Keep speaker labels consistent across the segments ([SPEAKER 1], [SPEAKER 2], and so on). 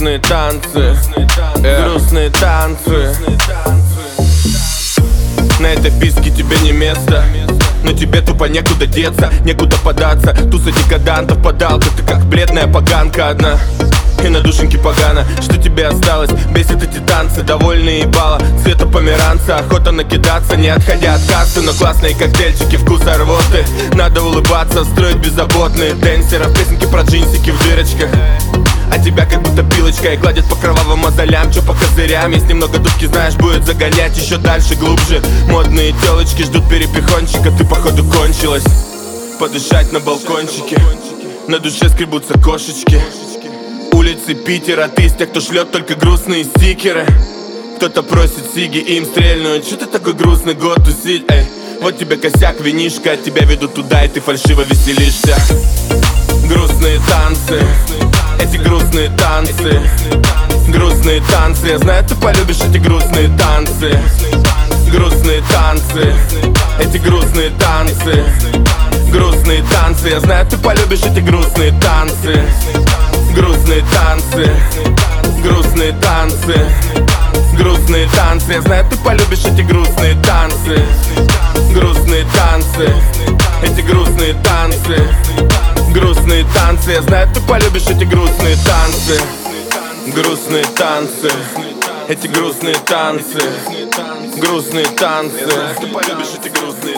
[SPEAKER 1] грустные танцы, грустные танцы. На этой писке тебе не место, но тебе тупо некуда деться, некуда податься. Туса декадантов подалка, ты как бледная поганка одна. И на душеньке погано, что тебе осталось? Бесит эти танцы, довольные ебала цвета померанца, охота накидаться, не отходя от кассы. Но классные коктейльчики, вкуса рвоты. Надо улыбаться, строить беззаботные денсеров, песенки про джинсики в дырочках. А тебя как будто пилочкой гладят по кровавым мозолям, чё по козырям. Есть немного душки, знаешь, будет загонять еще дальше, глубже. Модные телочки ждут перепихончика, ты походу кончилась. Подышать на балкончике, на душе скребутся кошечки. Улицы Питера, ты из тех, кто шлет только грустные стикеры. Кто-то просит сиги, им стрельнуть. Чё ты такой грустный год тусить, эй? Вот тебе косяк, винишка, от тебя ведут туда, и ты фальшиво веселишься. Грустные танцы, эти грустные танцы, грустные танцы. Я знаю, ты полюбишь эти грустные танцы, грустные танцы, эти грустные танцы, грустные танцы. Я знаю, ты полюбишь эти грустные танцы, грустные танцы, грустные танцы, грустные танцы. Я знаю, ты полюбишь эти грустные танцы, грустные танцы, эти грустные танцы, грустные танцы. Я знаю, ты полюбишь эти грустные танцы, грустные танцы, эти грустные танцы, грустные танцы. Ты полюбишь эти грустные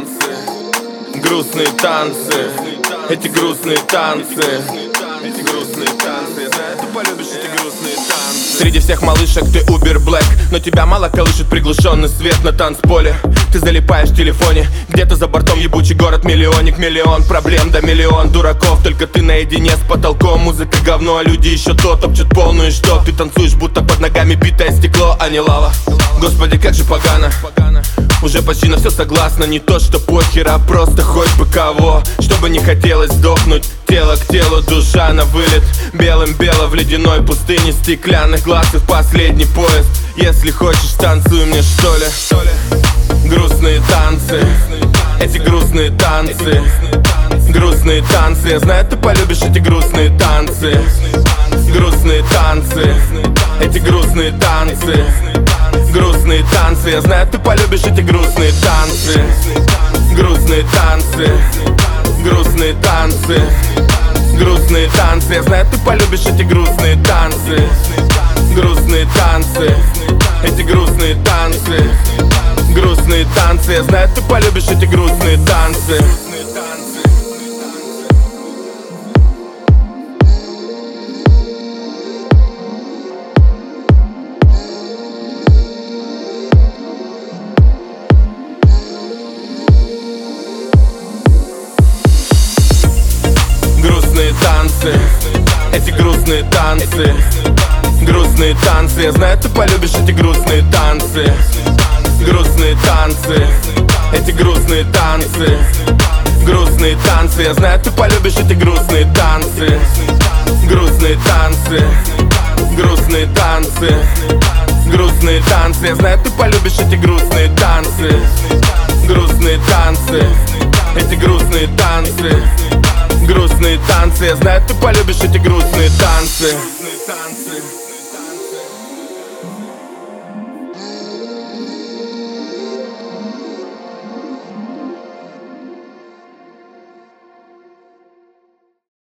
[SPEAKER 1] танцы, грустные танцы, эти грустные танцы, эти грустные танцы. Я знаю, ты полюбишь эти грустные танцы. Среди всех малышек ты Uber Black, но тебя мало колышет приглушенный свет на танцполе. Ты залипаешь в телефоне, где-то за бортом ебучий город-миллионник. Миллион проблем, да миллион дураков, только ты наедине с потолком. Музыка говно, а люди еще то топчут полную. Что ты танцуешь, будто под ногами битое стекло, а не лава. Господи, как же погано. Уже почти на все согласна, не то что похер, а просто хоть бы кого. Чтобы не хотелось сдохнуть, тело к телу, душа на вылет. Белым-бело в ледяной пустыне, стеклянных глаз и в последний поезд. Если хочешь, танцуй мне, что ли. Грустные танцы, эти грустные танцы, грустные танцы. Я знаю, ты полюбишь эти грустные танцы, грустные танцы, эти грустные танцы, грустные танцы. Я знаю, ты полюбишь эти грустные танцы, грустные танцы, грустные танцы, грустные танцы. Я знаю, ты полюбишь эти грустные танцы, грустные танцы, эти грустные танцы, грустные танцы. Я знаю, ты полюбишь эти грустные танцы. Грустные танцы, эти грустные танцы, грустные танцы. Я знаю, ты полюбишь эти грустные танцы, грустные танцы, эти грустные танцы, грустные танцы. Я знаю, ты полюбишь эти грустные танцы, грустные танцы, грустные танцы, грустные танцы. Я знаю, ты полюбишь эти грустные танцы, грустные танцы, эти грустные танцы, грустные танцы. Я знаю, ты полюбишь эти грустные танцы.